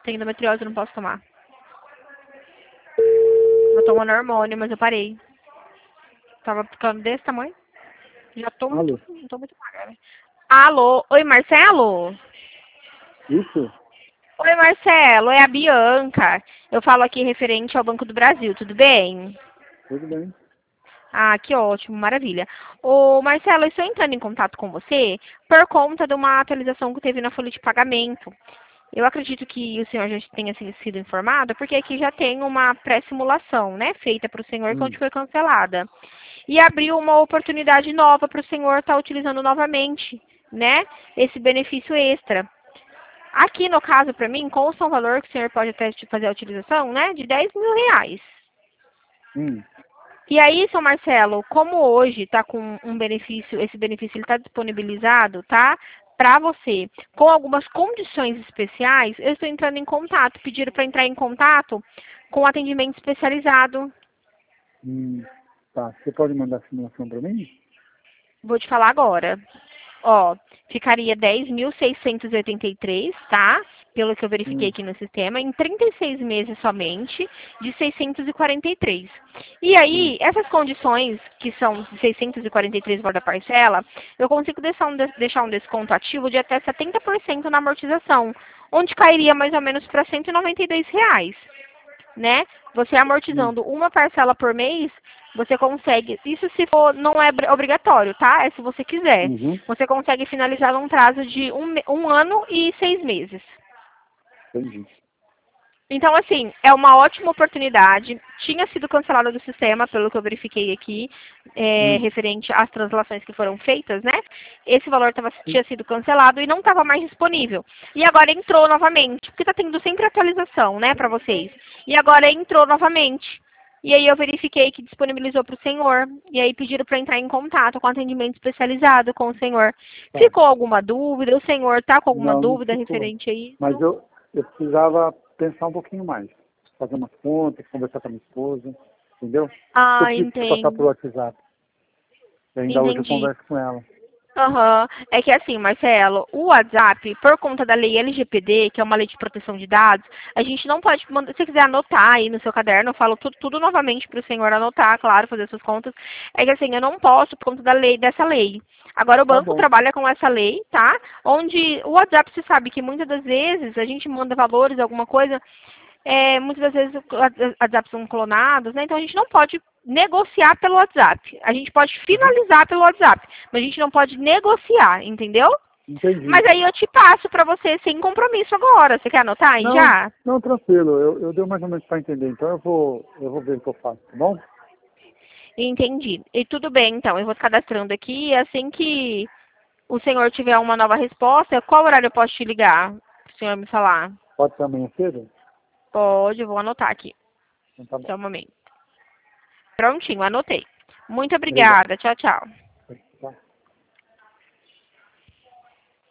Tem endometriose, eu não posso tomar. Eu tomando hormônio, mas eu parei. Tava ficando desse tamanho. Já tô Alô? não tô muito magra, né? Alô? Oi, Marcelo? Isso? Oi, Marcelo. É a Bianca. Eu falo aqui referente ao Banco do Brasil, tudo bem? Tudo bem. Ah, que ótimo, maravilha. Ô, Marcelo, eu estou entrando em contato com você por conta de uma atualização que teve na folha de pagamento. Eu acredito que o senhor já tenha sido informado, porque aqui já tem uma pré-simulação, né, feita para o senhor, que onde foi cancelada. E abriu uma oportunidade nova para o senhor estar utilizando novamente, né, esse benefício extra. Aqui, no caso, para mim, consta um valor que o senhor pode até fazer a utilização, né, de R$ 10.000. Hum. E aí, São Marcelo, como hoje está com um benefício, esse benefício está disponibilizado, tá? Para você, com algumas condições especiais, eu estou entrando em contato, pediram para entrar em contato com atendimento especializado. Hum. Tá. Você pode mandar a simulação para mim? Vou te falar agora. Ó, ficaria 10.683, tá? Pelo que eu verifiquei Hum. aqui no sistema, em 36 meses somente, de 643. E aí, essas condições, que são de 643 valor da parcela, eu consigo deixar um desconto ativo de até 70% na amortização, onde cairia mais ou menos para R$ 192, né? Você Hum. amortizando uma parcela por mês, você consegue, isso se for, não é obrigatório, tá? É se você quiser. Uhum. Você consegue finalizar num prazo de um ano e 6 meses. Entendi. Então, assim, é uma ótima oportunidade. Tinha sido cancelada do sistema, pelo que eu verifiquei aqui, Hum. referente às translações que foram feitas, né? Esse valor Sim. tinha sido cancelado e não estava mais disponível. E agora entrou novamente, porque está tendo sempre atualização, né, para vocês. E agora entrou novamente. E aí eu verifiquei que disponibilizou para o senhor. E aí pediram para entrar em contato com atendimento especializado com o senhor. Tá. Ficou alguma dúvida? O senhor está com alguma Não dúvida ficou. referente a Mas isso? eu precisava pensar um pouquinho mais. Fazer umas contas, conversar com a minha esposa. Entendeu? Eu Ah, pedi pra você passar por entendo. WhatsApp. E ainda hoje eu Entendi. converso com ela. Aham. É que assim, Marcelo, o WhatsApp, por conta da lei LGPD, que é uma lei de proteção de dados, a gente não pode mandar, se você quiser anotar aí no seu caderno, eu falo tudo novamente para o senhor anotar, claro, fazer suas contas. É que assim, eu não posso por conta da lei, dessa lei. Agora o Tá banco bom. trabalha com essa lei, tá? Onde o WhatsApp, você sabe que muitas das vezes a gente manda valores, alguma coisa, muitas das vezes os WhatsApp são clonados, né? Então a gente não pode negociar pelo WhatsApp. A gente pode Uhum. finalizar pelo WhatsApp, mas a gente não pode negociar, entendeu? Entendi. Mas aí eu te passo para você sem compromisso agora. Você quer anotar aí Não, já? não, tranquilo. Eu dei mais ou menos para entender. Então eu vou ver o que eu faço, tá bom? Entendi. E tudo bem, então. Eu vou te cadastrando aqui. E assim que o senhor tiver uma nova resposta, qual horário eu posso te ligar? Para o senhor me falar. Pode ser amanhã cedo? Pode, eu vou anotar aqui. Então tá bom. Só um momento. Prontinho, anotei. Muito Obrigado. obrigada. Tchau, tchau.